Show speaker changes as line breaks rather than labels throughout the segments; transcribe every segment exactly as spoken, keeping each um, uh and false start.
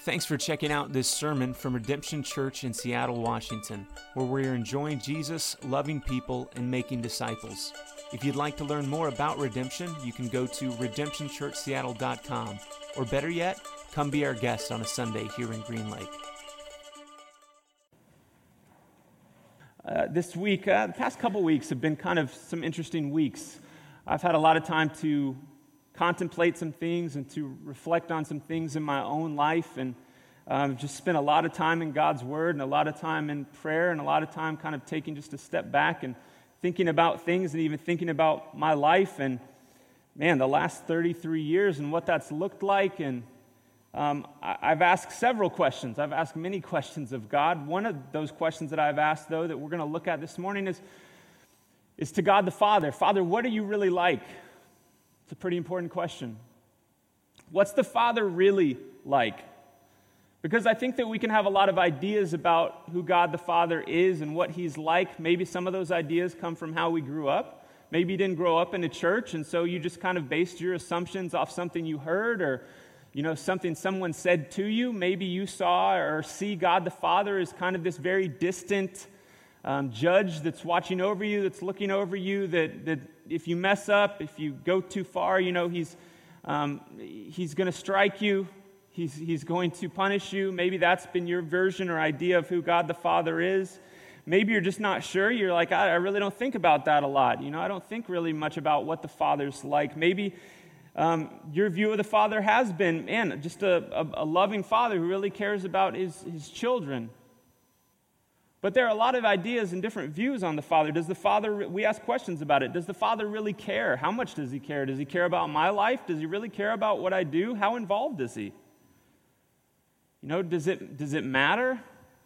Thanks for checking out this sermon from Redemption Church in Seattle, Washington, where we're enjoying Jesus, loving people, and making disciples. If you'd like to learn more about Redemption, you can go to redemption church seattle dot com, or better yet, come be our guest on a Sunday here in Green Lake. Uh, this week, uh, the past couple weeks have been kind of some interesting weeks. I've had a lot of time to contemplate some things and to reflect on some things in my own life, and um, just spent a lot of time in God's Word and a lot of time in prayer and a lot of time kind of taking just a step back and thinking about things and even thinking about my life and, man, the last thirty-three years and what that's looked like. And um, I, I've asked several questions. I've asked many questions of God. One of those questions that I've asked, though, that we're going to look at this morning is, is to God the Father. Father, what are you really like? It's a pretty important question. What's the Father really like? Because I think that we can have a lot of ideas about who God the Father is and what He's like. Maybe some of those ideas come from how we grew up. Maybe you didn't grow up in a church, and so you just kind of based your assumptions off something you heard or, you know, something someone said to you. Maybe you saw or see God the Father as kind of this very distant um, judge that's watching over you, that's looking over you, that that if you mess up, if you go too far, you know, he's um, he's going to strike you. He's he's going to punish you. Maybe that's been your version or idea of who God the Father is. Maybe you're just not sure. You're like, I, I really don't think about that a lot. You know, I don't think really much about what the Father's like. Maybe um, your view of the Father has been, man, just a, a, a loving Father who really cares about his, his children. But there are a lot of ideas and different views on the Father. Does the Father, we ask questions about it. Does the Father really care? How much does He care? Does He care about my life? Does He really care about what I do? How involved is He? You know, does it does it matter?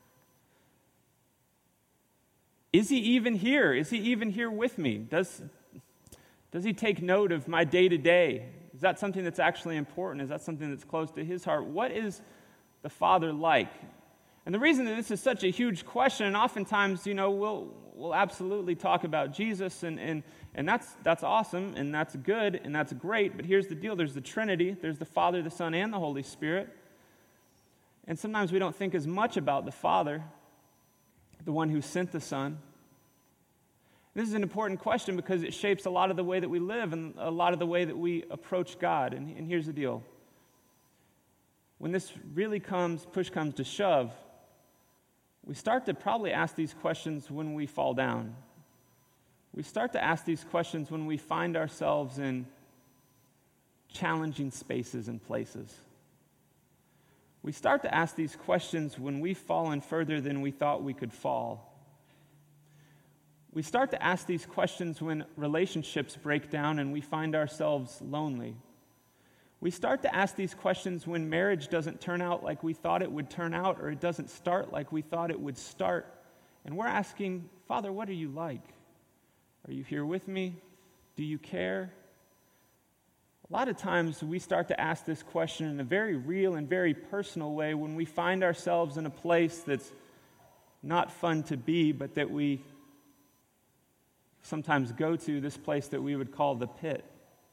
Is He even here? Is He even here with me? Does, does He take note of my day-to-day? Is that something that's actually important? Is that something that's close to His heart? What is the Father like? And the reason that this is such a huge question, and oftentimes, you know, we'll we'll absolutely talk about Jesus, and and and that's that's awesome, and that's good, and that's great. But here's the deal: there's the Trinity, there's the Father, the Son, and the Holy Spirit. And sometimes we don't think as much about the Father, the one who sent the Son. This is an important question because it shapes a lot of the way that we live and a lot of the way that we approach God. And, and here's the deal: when this really comes, push comes to shove, we start to probably ask these questions when we fall down. We start to ask these questions when we find ourselves in challenging spaces and places. We start to ask these questions when we've fallen further than we thought we could fall. We start to ask these questions when relationships break down and we find ourselves lonely. We start to ask these questions when marriage doesn't turn out like we thought it would turn out, or it doesn't start like we thought it would start. And we're asking, Father, what are you like? Are you here with me? Do you care? A lot of times we start to ask this question in a very real and very personal way when we find ourselves in a place that's not fun to be, but that we sometimes go to, this place that we would call the pit.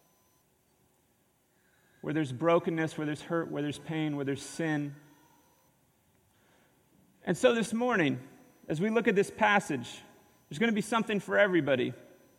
Where there's brokenness, where there's hurt, where there's pain, where there's sin. And so this morning, as we look at this passage, there's going to be something for everybody.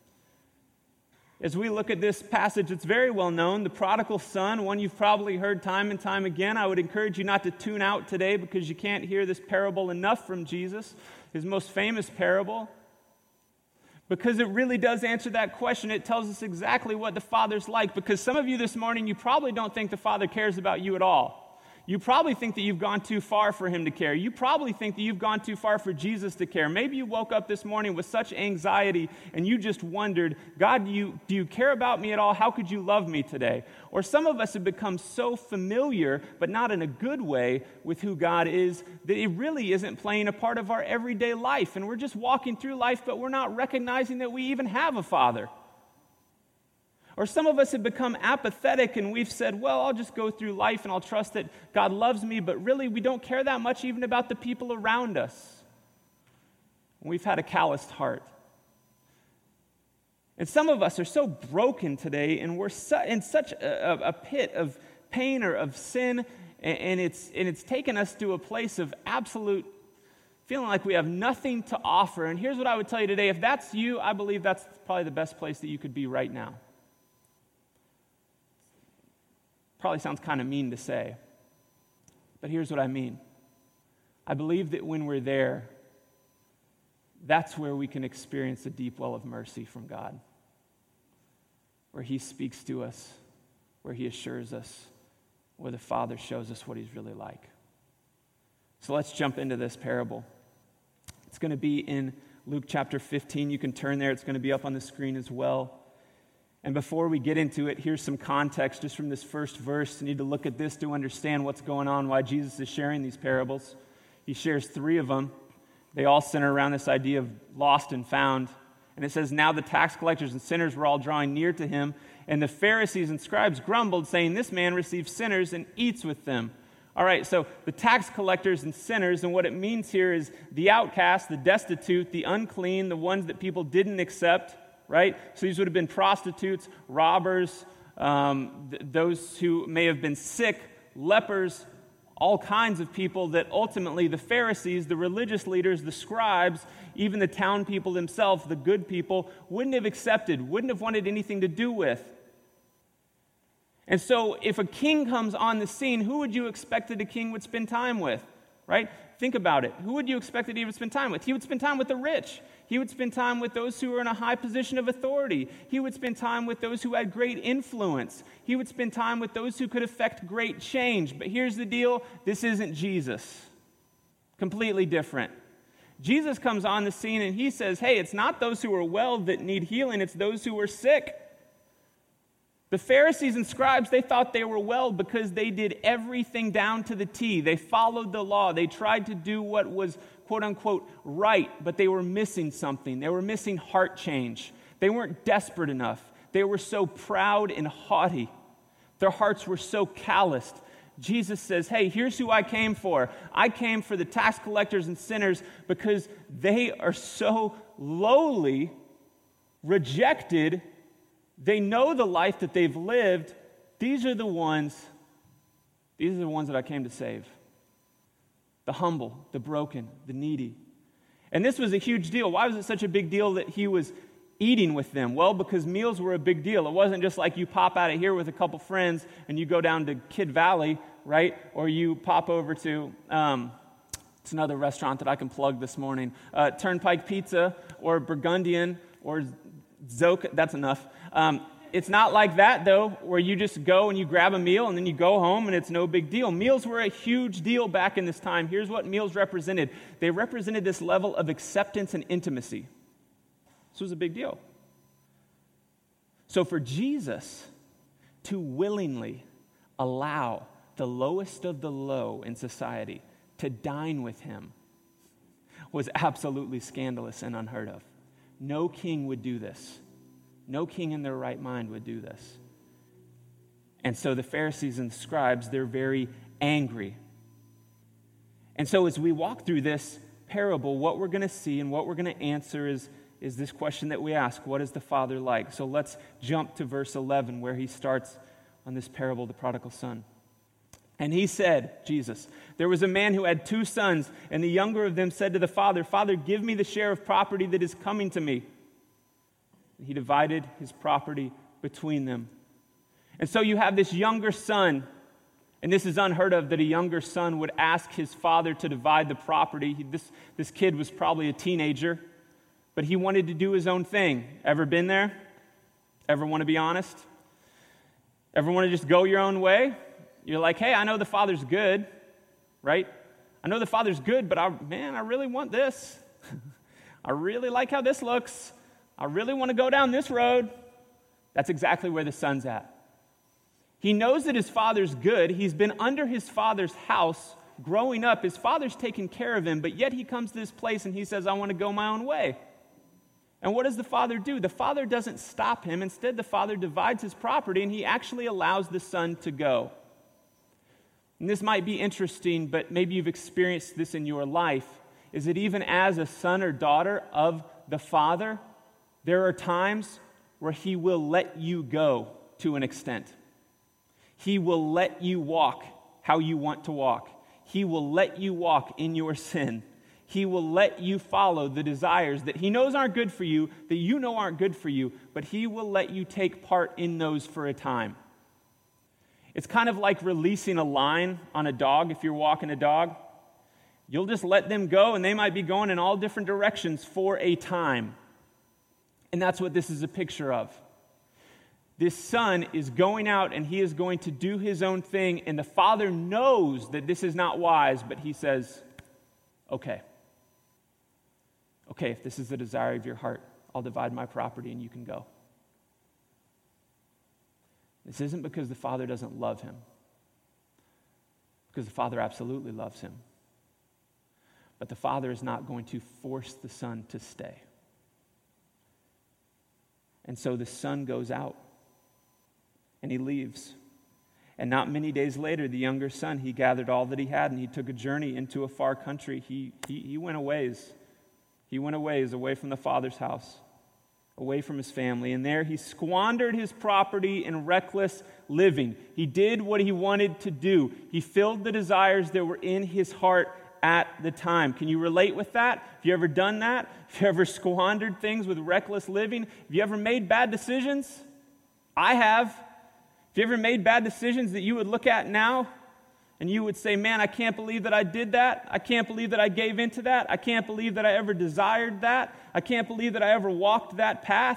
As we look at this passage, it's very well known, the prodigal son, one you've probably heard time and time again. I would encourage you not to tune out today because you can't hear this parable enough from Jesus, his most famous parable. Because it really does answer that question. It tells us exactly what the Father's like. Because some of you this morning, you probably don't think the Father cares about you at all. You probably think that you've gone too far for Him to care. You probably think that you've gone too far for Jesus to care. Maybe you woke up this morning with such anxiety and you just wondered, God, do you, do you care about me at all? How could you love me today? Or some of us have become so familiar, but not in a good way, with who God is, that it really isn't playing a part of our everyday life. And we're just walking through life, but we're not recognizing that we even have a Father. Or some of us have become apathetic and we've said, well, I'll just go through life and I'll trust that God loves me, but really we don't care that much even about the people around us. We've had a calloused heart. And some of us are so broken today, and we're su- in such a, a pit of pain or of sin And, and, it's, and it's taken us to a place of absolute feeling like we have nothing to offer. And here's what I would tell you today. If that's you, I believe that's probably the best place that you could be right now. Probably sounds kind of mean to say, but here's what I mean. I believe that when we're there, that's where we can experience a deep well of mercy from God, where he speaks to us, where he assures us, where the Father shows us what he's really like. So let's jump into this parable. It's going to be in Luke chapter fifteen. You can turn there. It's going to be up on the screen as well. And before we get into it, here's some context just from this first verse. You need to look at this to understand what's going on, why Jesus is sharing these parables. He shares three of them. They all center around this idea of lost and found. And it says, now the tax collectors and sinners were all drawing near to him, and the Pharisees and scribes grumbled, saying, this man receives sinners and eats with them. All right, so the tax collectors and sinners, and what it means here is the outcast, the destitute, the unclean, the ones that people didn't accept, right? So these would have been prostitutes, robbers, um, th- those who may have been sick, lepers, all kinds of people that ultimately the Pharisees, the religious leaders, the scribes, even the town people themselves, the good people, wouldn't have accepted, wouldn't have wanted anything to do with. And so if a king comes on the scene, who would you expect that a king would spend time with, right? Think about it. Who would you expect that he would spend time with? He would spend time with the rich. He would spend time with those who were in a high position of authority. He would spend time with those who had great influence. He would spend time with those who could affect great change. But here's the deal. This isn't Jesus. Completely different. Jesus comes on the scene and he says, hey, it's not those who are well that need healing. It's those who are sick. The Pharisees and scribes, they thought they were well because they did everything down to the T. They followed the law. They tried to do what was, quote unquote, right, but they were missing something. They were missing heart change. They weren't desperate enough. They were so proud and haughty. Their hearts were so calloused. Jesus says, hey, here's who I came for. I came for the tax collectors and sinners because they are so lowly, rejected. They know the life that they've lived. These are the ones, these are the ones that I came to save. The humble, the broken, the needy. And this was a huge deal. Why was it such a big deal that he was eating with them? Well, because meals were a big deal. It wasn't just like you pop out of here with a couple friends and you go down to Kid Valley, right? Or you pop over to, um, it's another restaurant that I can plug this morning, uh, Turnpike Pizza or Burgundian or Zoka, that's enough. Um, it's not like that, though, where you just go and you grab a meal and then you go home and it's no big deal. Meals were a huge deal back in this time. Here's what meals represented. They represented this level of acceptance and intimacy. This was a big deal. So for Jesus to willingly allow the lowest of the low in society to dine with him was absolutely scandalous and unheard of. No king would do this. No king in their right mind would do this. And so the Pharisees and the scribes, they're very angry. And so as we walk through this parable, what we're going to see and what we're going to answer is, is this question that we ask, what is the Father like? So let's jump to verse eleven where he starts on this parable, the prodigal son. And he said, Jesus, there was a man who had two sons, and the younger of them said to the father, Father, give me the share of property that is coming to me. And he divided his property between them. And so you have this younger son, and this is unheard of that a younger son would ask his father to divide the property. He, this, this kid was probably a teenager, but he wanted to do his own thing. Ever been there? Ever want to be honest? Ever want to just go your own way? You're like, hey, I know the Father's good, right? I know the Father's good, but I, man, I really want this. I really like how this looks. I really want to go down this road. That's exactly where the son's at. He knows that his father's good. He's been under his father's house growing up. His father's taken care of him, but yet he comes to this place and he says, I want to go my own way. And what does the father do? The father doesn't stop him. Instead, the father divides his property and he actually allows the son to go. And this might be interesting, but maybe you've experienced this in your life, is that even as a son or daughter of the Father, there are times where he will let you go to an extent. He will let you walk how you want to walk. He will let you walk in your sin. He will let you follow the desires that he knows aren't good for you, that you know aren't good for you, but he will let you take part in those for a time. It's kind of like releasing a line on a dog if you're walking a dog. You'll just let them go, and they might be going in all different directions for a time. And that's what this is a picture of. This son is going out, and he is going to do his own thing, and the father knows that this is not wise, but he says, okay. Okay, if this is the desire of your heart, I'll divide my property and you can go. This isn't because the father doesn't love him, because the father absolutely loves him. But the father is not going to force the son to stay. And so the son goes out and he leaves. And not many days later, the younger son, he gathered all that he had and he took a journey into a far country. He, he, he went a ways. He went a ways away from the father's house, away from his family. And there he squandered his property in reckless living. He did what he wanted to do. He filled the desires that were in his heart at the time. Can you relate with that? Have you ever done that? Have you ever squandered things with reckless living? Have you ever made bad decisions? I have. Have you ever made bad decisions that you would look at now and you would say, man, I can't believe that I did that. I can't believe that I gave into that. I can't believe that I ever desired that. I can't believe that I ever walked that path.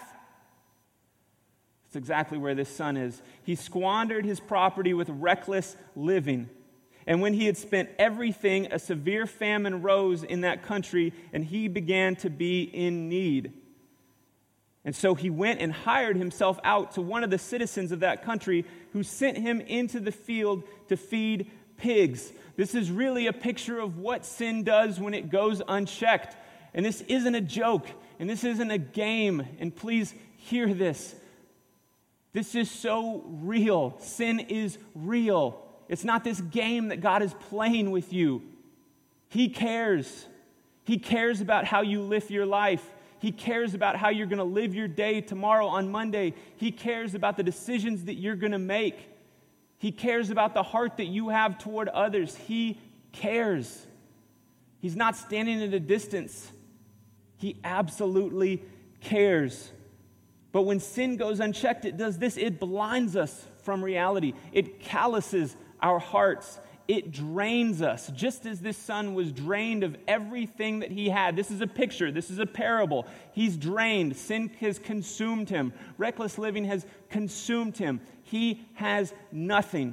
That's exactly where this son is. He squandered his property with reckless living. And when he had spent everything, a severe famine rose in that country, and he began to be in need. And so he went and hired himself out to one of the citizens of that country, who sent him into the field to feed pigs. This is really a picture of what sin does when it goes unchecked. And this isn't a joke, and this isn't a game. And please hear this. This is so real. Sin is real. It's not this game that God is playing with you. He cares. He cares about how you live your life. He cares about how you're going to live your day tomorrow on Monday. He cares about the decisions that you're going to make. He cares about the heart that you have toward others. He cares. He's not standing at a distance. He absolutely cares. But when sin goes unchecked, it does this. It blinds us from reality. It calluses our hearts. It drains us, just as this son was drained of everything that he had. This is a picture. This is a parable. He's drained. Sin has consumed him. Reckless living has consumed him. He has nothing.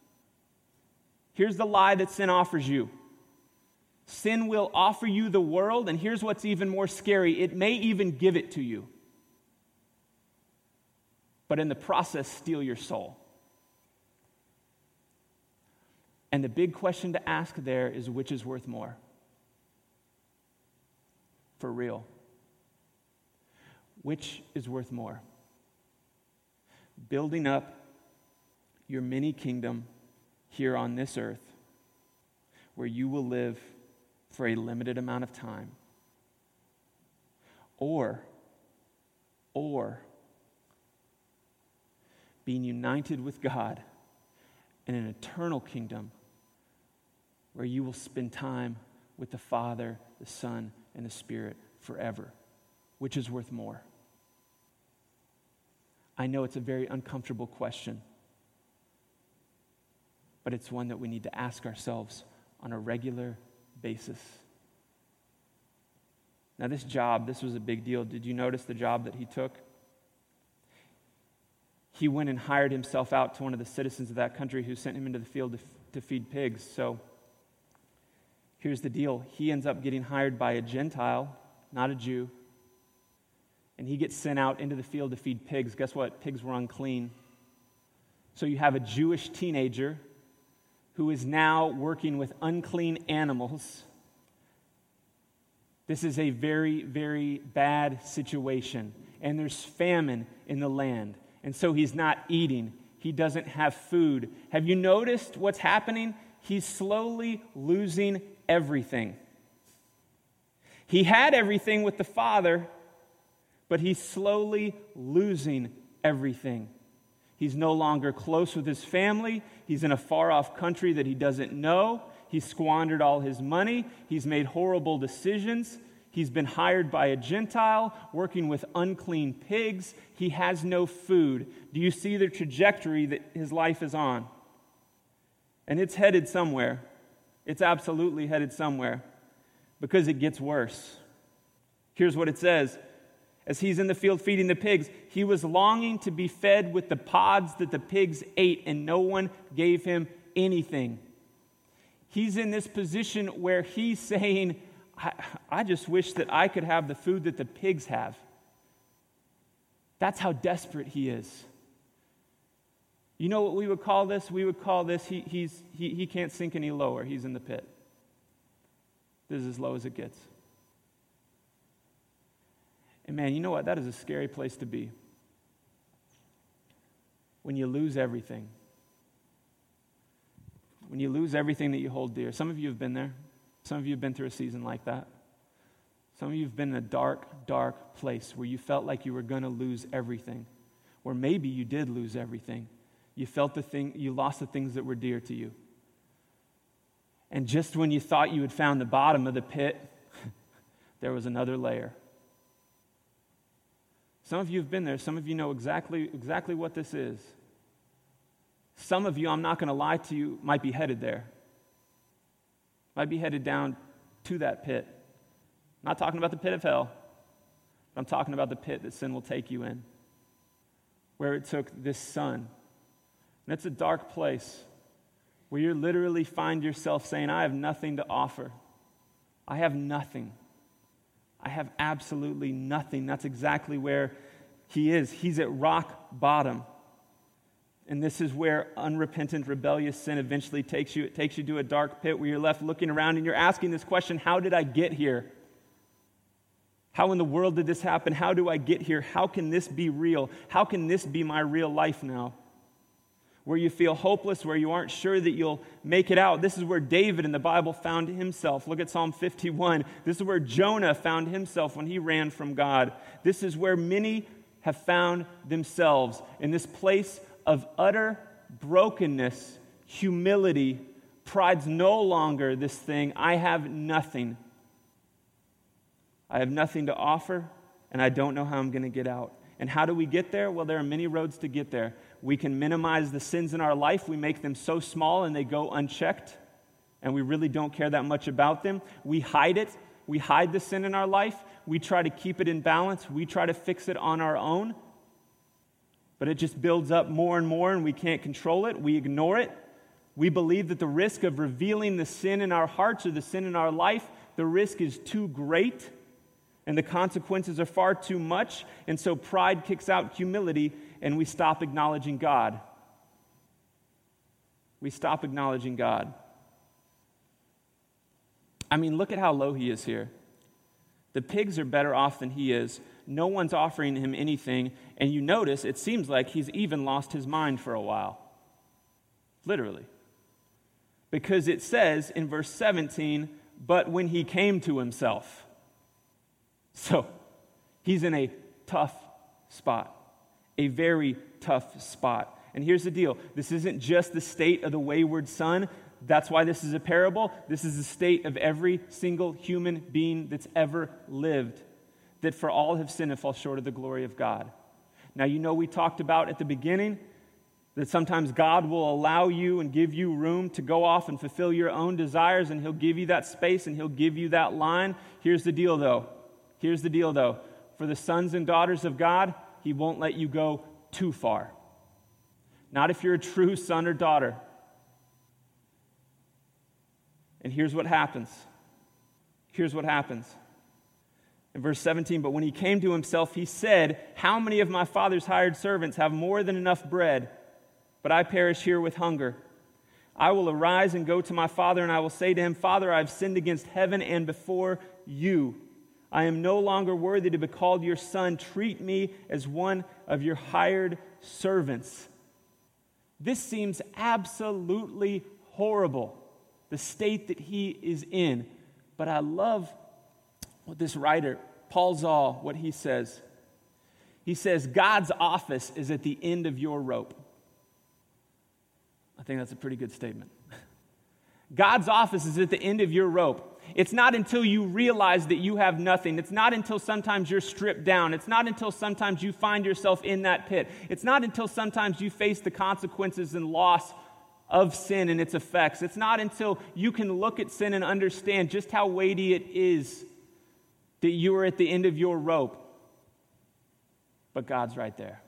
Here's the lie that sin offers you. Sin will offer you the world, and here's what's even more scary. It may even give it to you, but in the process, steal your soul. And the big question to ask there is, which is worth more? For real. Which is worth more? Building up your mini kingdom here on this earth, where you will live for a limited amount of time. Or, or, being united with God in an eternal kingdom where you will spend time with the Father, the Son, and the Spirit forever. Which is worth more? I know it's a very uncomfortable question, but it's one that we need to ask ourselves on a regular basis. Now, this job, this was a big deal. Did you notice the job that he took? He went and hired himself out to one of the citizens of that country, who sent him into the field to, to feed pigs. So here's the deal. He ends up getting hired by a Gentile, not a Jew. And he gets sent out into the field to feed pigs. Guess what? Pigs were unclean. So you have a Jewish teenager who is now working with unclean animals. This is a very, very bad situation. And there's famine in the land. And so he's not eating. He doesn't have food. Have you noticed what's happening? He's slowly losing everything. He had everything with the Father, but he's slowly losing everything He's no longer close with his family. He's in a far-off country that he doesn't know. He's squandered all his money. He's made horrible decisions. He's been hired by a Gentile, working with unclean pigs. He has no food. Do you see the trajectory that his life is on? And it's headed somewhere. It's absolutely headed somewhere because it gets worse. Here's what it says. As he's in the field feeding the pigs, he was longing to be fed with the pods that the pigs ate, and no one gave him anything. He's in this position where he's saying, I, I just wish that I could have the food that the pigs have. That's how desperate he is. You know what we would call this? We would call this, he, he's, he, he can't sink any lower. He's in the pit. This is as low as it gets. And man, you know what? That is a scary place to be. When you lose everything. When you lose everything that you hold dear. Some of you have been there. Some of you have been through a season like that. Some of you have been in a dark, dark place where you felt like you were going to lose everything. Or maybe you did lose everything. You felt the thing, you lost the things that were dear to you. And just when you thought you had found the bottom of the pit, there was another layer. Some of you have been there. Some of you know exactly, exactly what this is. Some of you, I'm not going to lie to you, might be headed there. Might be headed down to that pit. I'm not talking about the pit of hell. But I'm talking about the pit that sin will take you in. Where it took this son. And it's a dark place where you literally find yourself saying, I have nothing to offer. I have nothing. I have absolutely nothing. That's exactly where he is. He's at rock bottom. And this is where unrepentant, rebellious sin eventually takes you. It takes you to a dark pit where you're left looking around and you're asking this question, how did I get here? How in the world did this happen? How do I get here? How can this be real? How can this be my real life now? Where you feel hopeless, where you aren't sure that you'll make it out. This is where David in the Bible found himself. Look at Psalm fifty-one. This is where Jonah found himself when he ran from God. This is where many have found themselves, in this place of utter brokenness, humility. Pride's no longer this thing. I have nothing. I have nothing to offer, and I don't know how I'm going to get out. And how do we get there? Well, there are many roads to get there. We can minimize the sins in our life. We make them so small and they go unchecked, and we really don't care that much about them. We hide it. We hide the sin in our life. We try to keep it in balance. We try to fix it on our own. But it just builds up more and more, and we can't control it. We ignore it. We believe that the risk of revealing the sin in our hearts or the sin in our life, the risk is too great, and the consequences are far too much. And so pride kicks out humility, and we stop acknowledging God. We stop acknowledging God. I mean, look at how low he is here. The pigs are better off than he is. No one's offering him anything. And you notice, it seems like he's even lost his mind for a while. Literally. Because it says in verse seventeen, but when he came to himself. So, he's in a tough spot. A very tough spot. And here's the deal. This isn't just the state of the wayward son. That's why this is a parable. This is the state of every single human being that's ever lived. That for all have sinned and fall short of the glory of God. Now, you know we talked about at the beginning that sometimes God will allow you and give you room to go off and fulfill your own desires, and he'll give you that space and he'll give you that line. Here's the deal, though. Here's the deal, though. For the sons and daughters of God, he won't let you go too far. Not if you're a true son or daughter. And here's what happens. Here's what happens. In verse seventeen, but when he came to himself, he said, how many of my father's hired servants have more than enough bread, but I perish here with hunger? I will arise and go to my father, and I will say to him, Father, I have sinned against heaven and before you. I am no longer worthy to be called your son. Treat me as one of your hired servants. This seems absolutely horrible, the state that he is in. But I love what this writer, Paul Zahl, what he says. He says, God's office is at the end of your rope. think that's a pretty good statement. God's office is at the end of your rope. It's not until you realize that you have nothing. It's not until sometimes you're stripped down. It's not until sometimes you find yourself in that pit. It's not until sometimes you face the consequences and loss of sin and its effects. It's not until you can look at sin and understand just how weighty it is that you are at the end of your rope. But God's right there.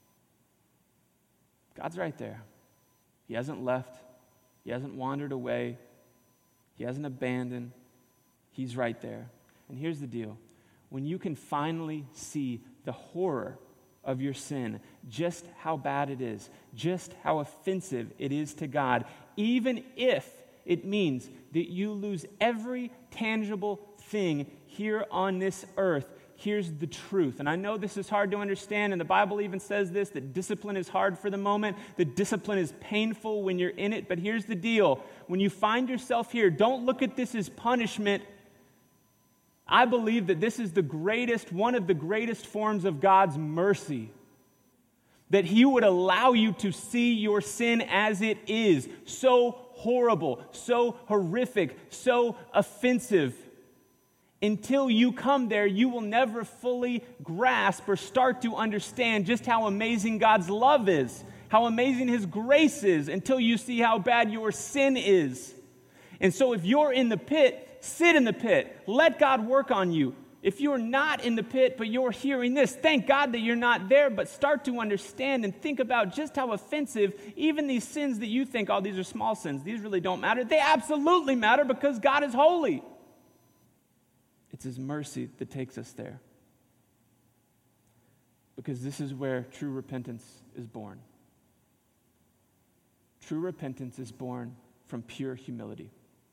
God's right there. He hasn't left. He hasn't wandered away. He hasn't abandoned. He's right there. And here's the deal. When you can finally see the horror of your sin, just how bad it is, just how offensive it is to God, even if it means that you lose every tangible thing here on this earth, here's the truth. And I know this is hard to understand, and the Bible even says this, that discipline is hard for the moment, that discipline is painful when you're in it, but here's the deal. When you find yourself here, don't look at this as punishment. I believe that this is the greatest, one of the greatest forms of God's mercy. That He would allow you to see your sin as it is, so horrible, so horrific, so offensive. Until you come there, you will never fully grasp or start to understand just how amazing God's love is, how amazing His grace is, until you see how bad your sin is. And so if you're in the pit, sit in the pit. Let God work on you. If you're not in the pit, but you're hearing this, thank God that you're not there, but start to understand and think about just how offensive even these sins that you think, oh, these are small sins, these really don't matter. They absolutely matter because God is holy. It's His mercy that takes us there. Because this is where true repentance is born. True repentance is born from pure humility.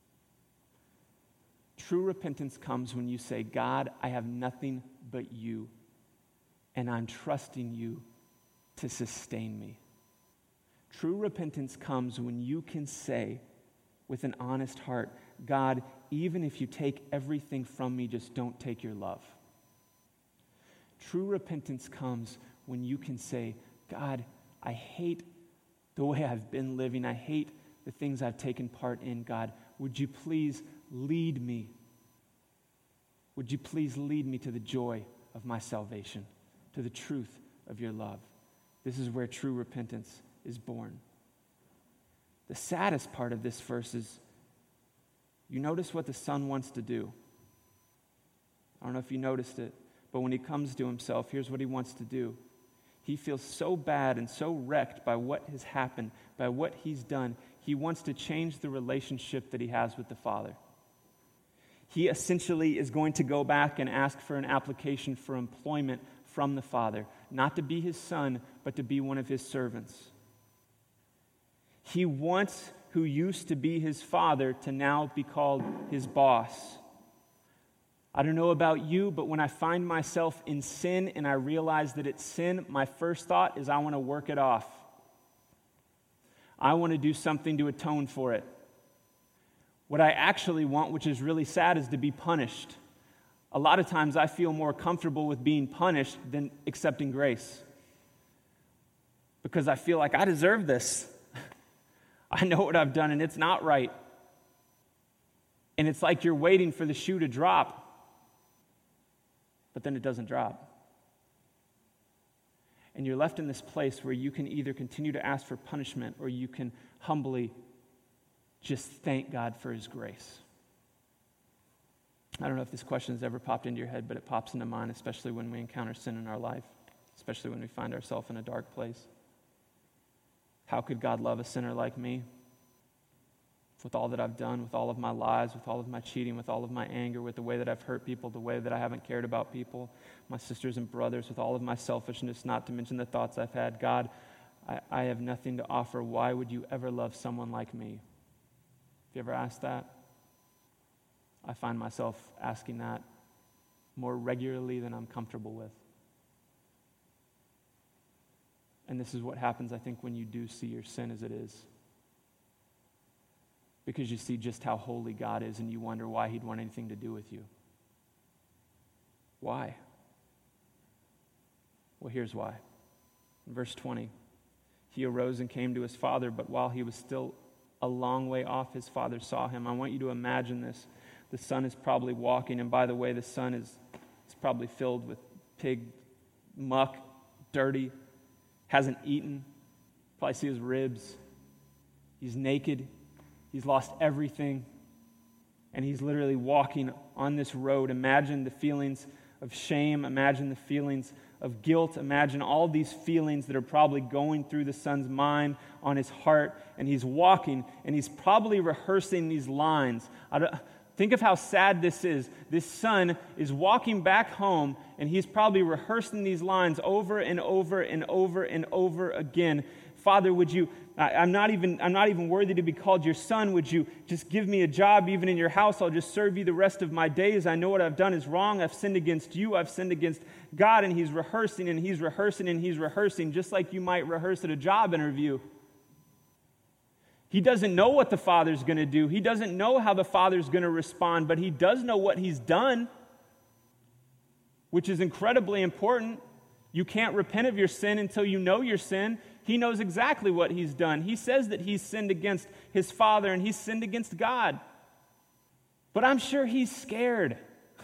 True repentance comes when you say, God, I have nothing but you, and I'm trusting you to sustain me. True repentance comes when you can say with an honest heart, God, even if you take everything from me, just don't take your love. True repentance comes when you can say, God, I hate the way I've been living. I hate the things I've taken part in. God, would you please lead me? Would you please lead me to the joy of my salvation, to the truth of your love? This is where true repentance is born. The saddest part of this verse is you notice what the Son wants to do. I don't know if you noticed it, but when he comes to himself, here's what he wants to do. He feels so bad and so wrecked by what has happened, by what he's done. He wants to change the relationship that he has with the Father. He essentially is going to go back and ask for an application for employment from the Father, not to be his son, but to be one of his servants. He wants who used to be his father to now be called his boss. I don't know about you, but when I find myself in sin and I realize that it's sin, my first thought is I want to work it off. I want to do something to atone for it. What I actually want, which is really sad, is to be punished. A lot of times I feel more comfortable with being punished than accepting grace. Because I feel like I deserve this. I know what I've done and it's not right. And it's like you're waiting for the shoe to drop. But then it doesn't drop. And you're left in this place where you can either continue to ask for punishment or you can humbly just thank God for his grace. I don't know if this question has ever popped into your head, but it pops into mine, especially when we encounter sin in our life, especially when we find ourselves in a dark place. How could God love a sinner like me? With all that I've done, with all of my lies, with all of my cheating, with all of my anger, with the way that I've hurt people, the way that I haven't cared about people, my sisters and brothers, with all of my selfishness, not to mention the thoughts I've had. God, I, I have nothing to offer. Why would you ever love someone like me? Have you ever asked that? I find myself asking that more regularly than I'm comfortable with. And this is what happens, I think, when you do see your sin as it is. Because you see just how holy God is and you wonder why he'd want anything to do with you. Why? Well, here's why. In verse twenty, He arose and came to his father, but while he was still a long way off, his father saw him. I want you to imagine this. The son is probably walking, and by the way, the son is it's probably filled with pig muck, dirty, hasn't eaten. Probably see his ribs. He's naked. He's lost everything. And he's literally walking on this road. Imagine the feelings of shame. Imagine the feelings of guilt. Imagine all these feelings that are probably going through the son's mind, on his heart. And he's walking, and he's probably rehearsing these lines. I don't, think of how sad this is. This son is walking back home, and he's probably rehearsing these lines over and over and over and over again. Father, would you, I, I'm not even I'm not even worthy to be called your son. Would you just give me a job even in your house? I'll just serve you the rest of my days. I know what I've done is wrong. I've sinned against you. I've sinned against God. And he's rehearsing and he's rehearsing and he's rehearsing, just like you might rehearse at a job interview. He doesn't know what the Father's going to do. He doesn't know how the Father's going to respond, but he does know what he's done, which is incredibly important. You can't repent of your sin until you know your sin. He knows exactly what he's done. He says that he's sinned against his Father and he's sinned against God. But I'm sure he's scared.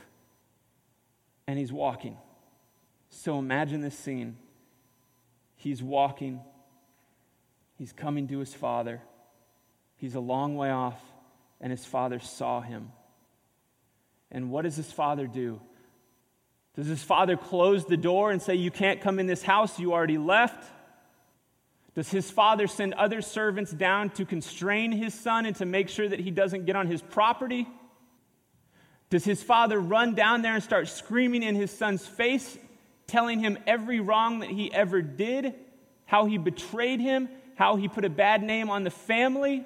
And he's walking. So imagine this scene. He's walking. He's coming to his father. He's a long way off, and his father saw him. And what does his father do? Does his father close the door and say, you can't come in this house, you already left? Does his father send other servants down to constrain his son and to make sure that he doesn't get on his property? Does his father run down there and start screaming in his son's face, telling him every wrong that he ever did, how he betrayed him, how he put a bad name on the family?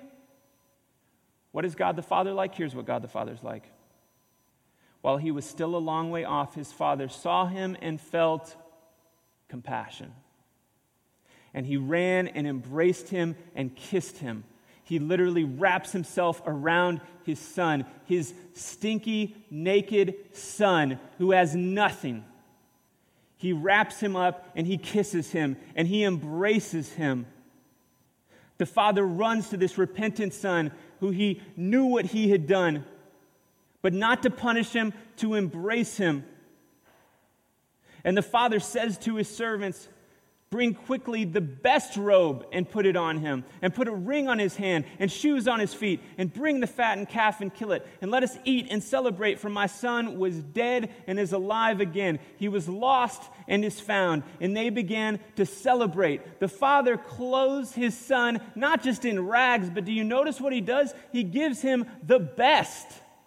What is God the Father like? Here's what God the Father's like. While he was still a long way off, his father saw him and felt compassion. And he ran and embraced him and kissed him. He literally wraps himself around his son, his stinky, naked son who has nothing. He wraps him up and he kisses him and he embraces him. The father runs to this repentant son who he knew what he had done, but not to punish him, to embrace him. And the father says to his servants, bring quickly the best robe and put it on him, and put a ring on his hand and shoes on his feet, and bring the fattened calf and kill it, and let us eat and celebrate, for my son was dead and is alive again. He was lost and is found. And they began to celebrate. The father clothes his son, not just in rags, but do you notice what he does? He gives him the best.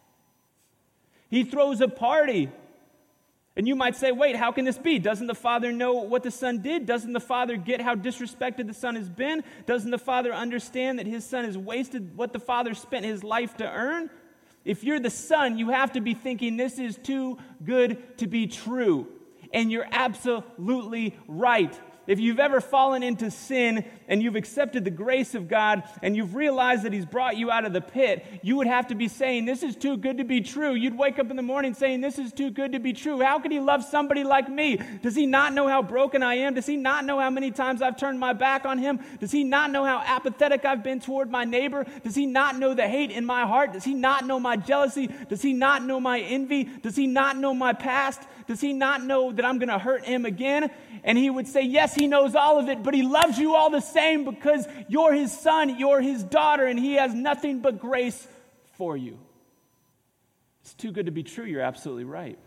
He throws a party. And you might say, wait, how can this be? Doesn't the father know what the son did? Doesn't the father get how disrespected the son has been? Doesn't the father understand that his son has wasted what the father spent his life to earn? If you're the son, you have to be thinking this is too good to be true. And you're absolutely right. If you've ever fallen into sin and you've accepted the grace of God and you've realized that he's brought you out of the pit, you would have to be saying, this is too good to be true. You'd wake up in the morning saying, this is too good to be true. How could he love somebody like me? Does he not know how broken I am? Does he not know how many times I've turned my back on him? Does he not know how apathetic I've been toward my neighbor? Does he not know the hate in my heart? Does he not know my jealousy? Does he not know my envy? Does he not know my past? Does he not know that I'm going to hurt him again? And he would say, yes, he knows all of it, but he loves you all the same because you're his son, you're his daughter, and he has nothing but grace for you. It's too good to be true. You're absolutely right.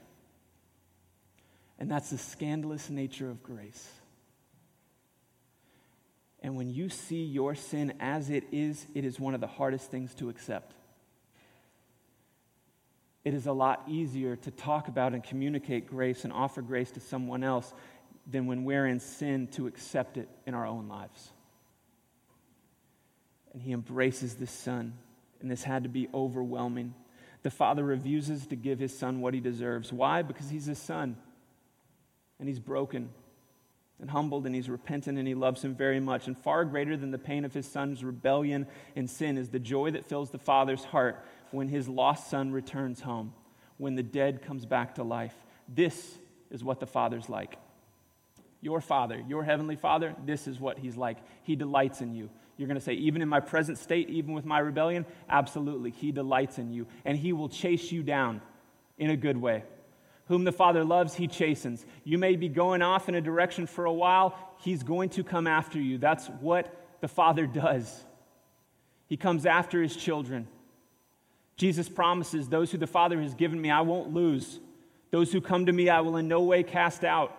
And that's the scandalous nature of grace. And when you see your sin as it is, it is one of the hardest things to accept. It is a lot easier to talk about and communicate grace and offer grace to someone else than when we're in sin to accept it in our own lives. And he embraces this son, and this had to be overwhelming. The father refuses to give his son what he deserves. Why? Because he's his son, and he's broken and humbled, and he's repentant, and he loves him very much. And far greater than the pain of his son's rebellion and sin is the joy that fills the father's heart when his lost son returns home, when the dead comes back to life. This is what the father's like. Your Father, your Heavenly Father, this is what He's like. He delights in you. You're going to say, even in my present state, even with my rebellion, absolutely, He delights in you, and He will chase you down in a good way. Whom the Father loves, He chastens. You may be going off in a direction for a while, He's going to come after you. That's what the Father does. He comes after His children. Jesus promises, those who the Father has given me, I won't lose. Those who come to me, I will in no way cast out.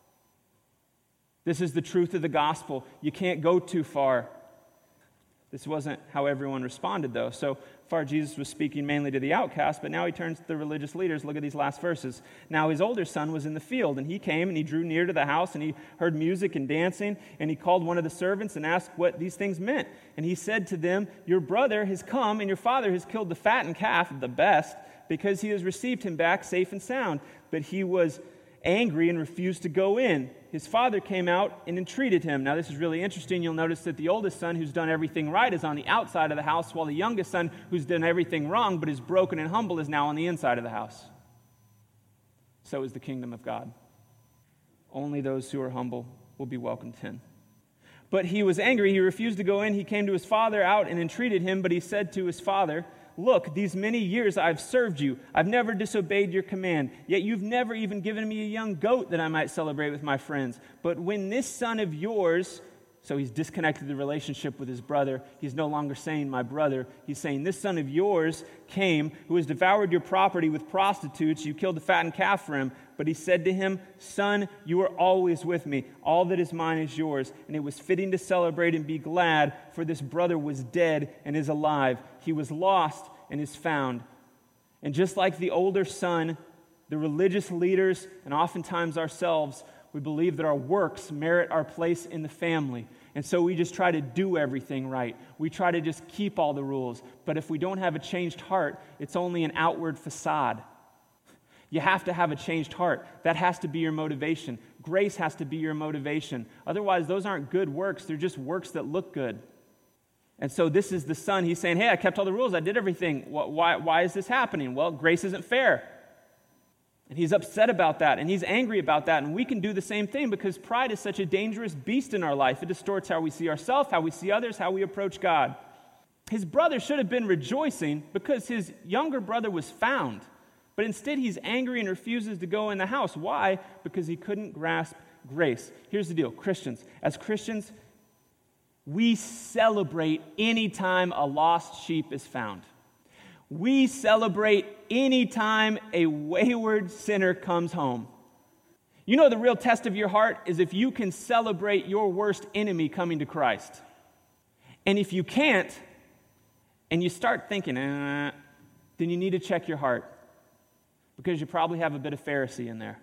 This is the truth of the gospel. You can't go too far. This wasn't how everyone responded, though. So far, Jesus was speaking mainly to the outcast, but now He turns to the religious leaders. Look at these last verses. Now His older son was in the field, and he came, and he drew near to the house, and he heard music and dancing, and he called one of the servants and asked what these things meant. And he said to them, your brother has come, and your father has killed the fattened calf, the best, because he has received him back safe and sound. But he was angry and refused to go in. His father came out and entreated him. Now this is really interesting. You'll notice that the oldest son, who's done everything right, is on the outside of the house, while the youngest son, who's done everything wrong but is broken and humble, is now on the inside of the house. So is the kingdom of God. Only those who are humble will be welcomed in. But he was angry. He refused to go in. He came to his father out and entreated him, but he said to his father, look, these many years I've served you. I've never disobeyed your command. Yet you've never even given me a young goat that I might celebrate with my friends. But when this son of yours, so he's disconnected the relationship with his brother. He's no longer saying my brother. He's saying this son of yours came, who has devoured your property with prostitutes. You killed the fattened calf for him. But he said to him, son, you are always with me. All that is mine is yours. And it was fitting to celebrate and be glad, for this brother was dead and is alive. He was lost and is found. And just like the older son, the religious leaders, and oftentimes ourselves, we believe that our works merit our place in the family. And so we just try to do everything right. We try to just keep all the rules. But if we don't have a changed heart, it's only an outward facade. You have to have a changed heart. That has to be your motivation. Grace has to be your motivation. Otherwise, those aren't good works. They're just works that look good. And so this is the son. He's saying, hey, I kept all the rules. I did everything. Why, why is this happening? Well, grace isn't fair. And he's upset about that, and he's angry about that. And we can do the same thing because pride is such a dangerous beast in our life. It distorts how we see ourselves, how we see others, how we approach God. His brother should have been rejoicing because his younger brother was found. But instead, he's angry and refuses to go in the house. Why? Because he couldn't grasp grace. Here's the deal, Christians. As Christians, we celebrate any time a lost sheep is found. We celebrate any time a wayward sinner comes home. You know the real test of your heart is if you can celebrate your worst enemy coming to Christ. And if you can't, and you start thinking, eh, then you need to check your heart. Because you probably have a bit of Pharisee in there.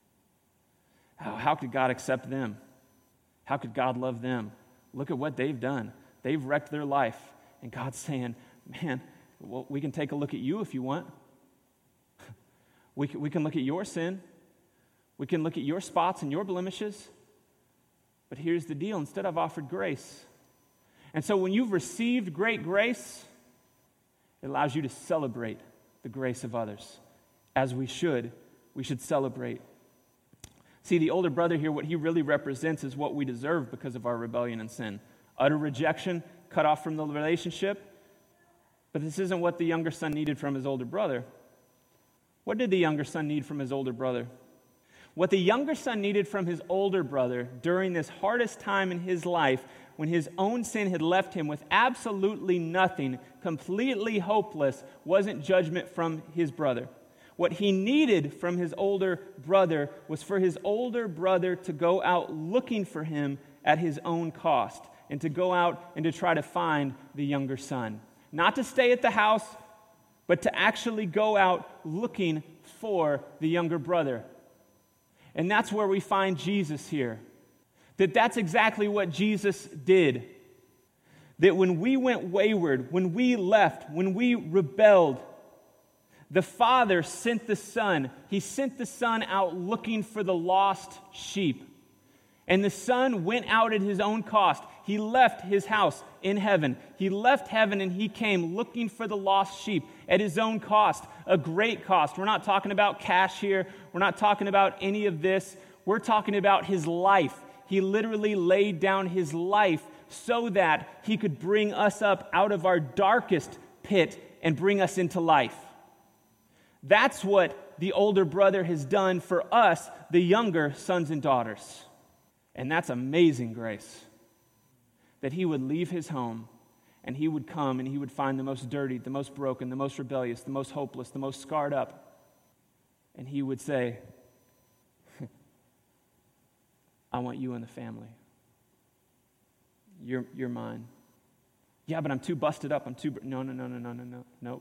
Oh, how could God accept them? How could God love them? Look at what they've done. They've wrecked their life. And God's saying, man, well, we can take a look at you if you want. We can, we can look at your sin. We can look at your spots and your blemishes. But here's the deal. Instead, I've offered grace. And so when you've received great grace, it allows you to celebrate the grace of others. As we should, we should celebrate. See, the older brother here, what he really represents is what we deserve because of our rebellion and sin. Utter rejection, cut off from the relationship. But this isn't what the younger son needed from his older brother. What did the younger son need from his older brother? What the younger son needed from his older brother during this hardest time in his life, when his own sin had left him with absolutely nothing, completely hopeless, wasn't judgment from his brother. What he needed from his older brother was for his older brother to go out looking for him at his own cost, and to go out and to try to find the younger son. Not to stay at the house, but to actually go out looking for the younger brother. And that's where we find Jesus here. That that's exactly what Jesus did. That when we went wayward, when we left, when we rebelled, the Father sent the Son. He sent the Son out looking for the lost sheep. And the Son went out at his own cost. He left his house in heaven. He left heaven and he came looking for the lost sheep at his own cost, a great cost. We're not talking about cash here. We're not talking about any of this. We're talking about his life. He literally laid down his life so that he could bring us up out of our darkest pit and bring us into life. That's what the older brother has done for us, the younger sons and daughters. And that's amazing grace. That he would leave his home and he would come and he would find the most dirty, the most broken, the most rebellious, the most hopeless, the most scarred up. And he would say, I want you in the family. You're, you're mine. Yeah, but I'm too busted up. I'm too... Br-. No, no, no, no, no, no, no. Nope.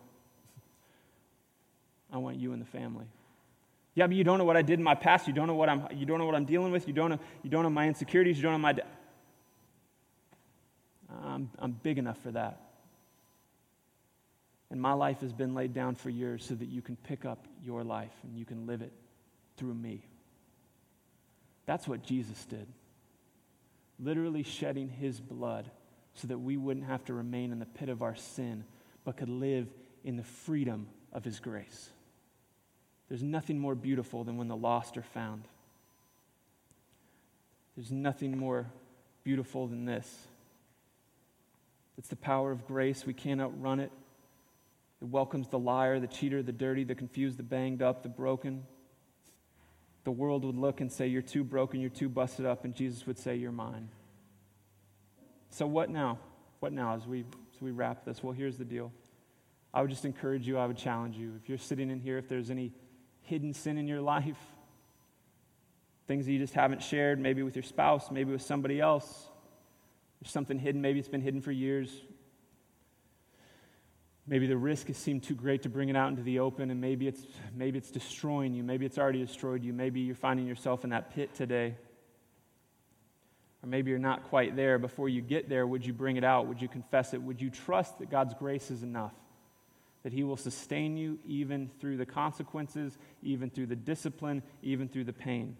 I want you in the family. Yeah, but you don't know what I did in my past. You don't know what I'm. You don't know what I'm dealing with. You don't know. You don't know my insecurities. You don't know my. De- I'm, I'm big enough for that. And my life has been laid down for yours so that you can pick up your life and you can live it through me. That's what Jesus did. Literally shedding his blood so that we wouldn't have to remain in the pit of our sin, but could live in the freedom of his grace. There's nothing more beautiful than when the lost are found. There's nothing more beautiful than this. It's the power of grace. We can't outrun it. It welcomes the liar, the cheater, the dirty, the confused, the banged up, the broken. The world would look and say, you're too broken, you're too busted up, and Jesus would say, you're mine. So what now? What now as we, as we wrap this? Well, here's the deal. I would just encourage you, I would challenge you. If you're sitting in here, if there's any hidden sin in your life, things that you just haven't shared, maybe with your spouse, maybe with somebody else, there's something hidden, maybe it's been hidden for years. Maybe the risk has seemed too great to bring it out into the open, and maybe it's maybe it's destroying you. Maybe it's already destroyed you. Maybe you're finding yourself in that pit today. Or maybe you're not quite there. Before you get there, would you bring it out? Would you confess it? Would you trust that God's grace is enough? That he will sustain you even through the consequences, even through the discipline, even through the pain.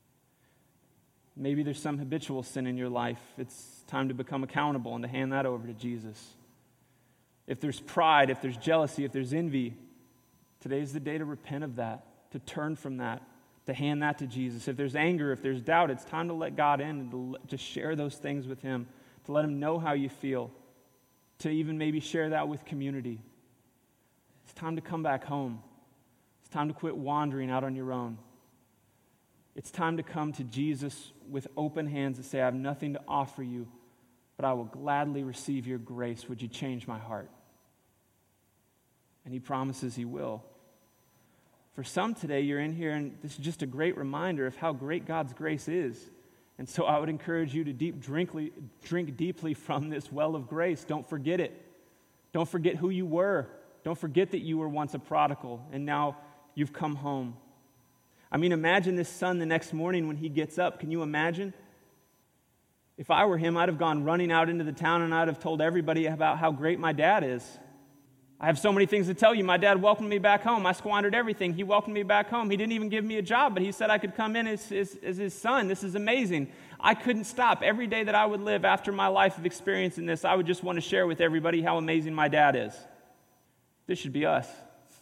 Maybe there's some habitual sin in your life. It's time to become accountable and to hand that over to Jesus. If there's pride, if there's jealousy, if there's envy, today's the day to repent of that, to turn from that, to hand that to Jesus. If there's anger, if there's doubt, it's time to let God in and to, to share those things with him, to let him know how you feel, to even maybe share that with community. It's time to come back home. It's time to quit wandering out on your own. It's time to come to Jesus with open hands and say, I have nothing to offer you, but I will gladly receive your grace. Would you change my heart? And he promises he will. For some today, you're in here, and this is just a great reminder of how great God's grace is. And so I would encourage you to deep drinkly, drink deeply from this well of grace. Don't forget it. Don't forget who you were. Don't forget that you were once a prodigal, and now you've come home. I mean, imagine this son the next morning when he gets up. Can you imagine? If I were him, I'd have gone running out into the town, and I'd have told everybody about how great my dad is. I have so many things to tell you. My dad welcomed me back home. I squandered everything. He welcomed me back home. He didn't even give me a job, but he said I could come in as, as, as his son. This is amazing. I couldn't stop. Every day that I would live after my life of experiencing this, I would just want to share with everybody how amazing my dad is. This should be us.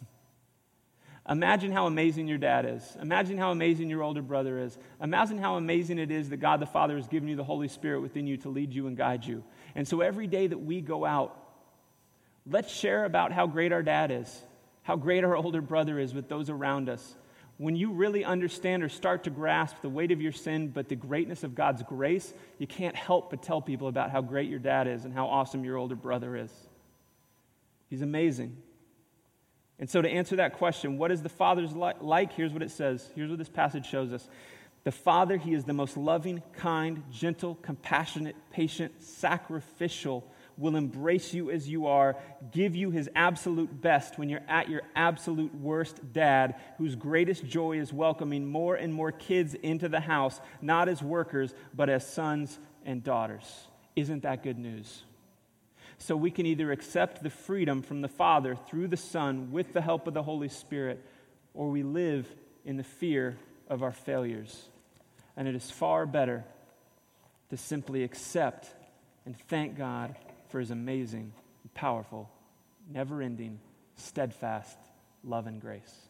Imagine how amazing your dad is. Imagine how amazing your older brother is. Imagine how amazing it is that God the Father has given you the Holy Spirit within you to lead you and guide you. And so every day that we go out, let's share about how great our dad is, how great our older brother is with those around us. When you really understand or start to grasp the weight of your sin, but the greatness of God's grace, you can't help but tell people about how great your dad is and how awesome your older brother is. He's amazing. And so to answer that question, what is the Father's li- like? Here's what it says. Here's what this passage shows us. The Father, he is the most loving, kind, gentle, compassionate, patient, sacrificial, will embrace you as you are, give you his absolute best when you're at your absolute worst. Dad, whose greatest joy is welcoming more and more kids into the house, not as workers, but as sons and daughters. Isn't that good news? So we can either accept the freedom from the Father through the Son with the help of the Holy Spirit, or we live in the fear of our failures. And it is far better to simply accept and thank God for his amazing, powerful, never-ending, steadfast love and grace.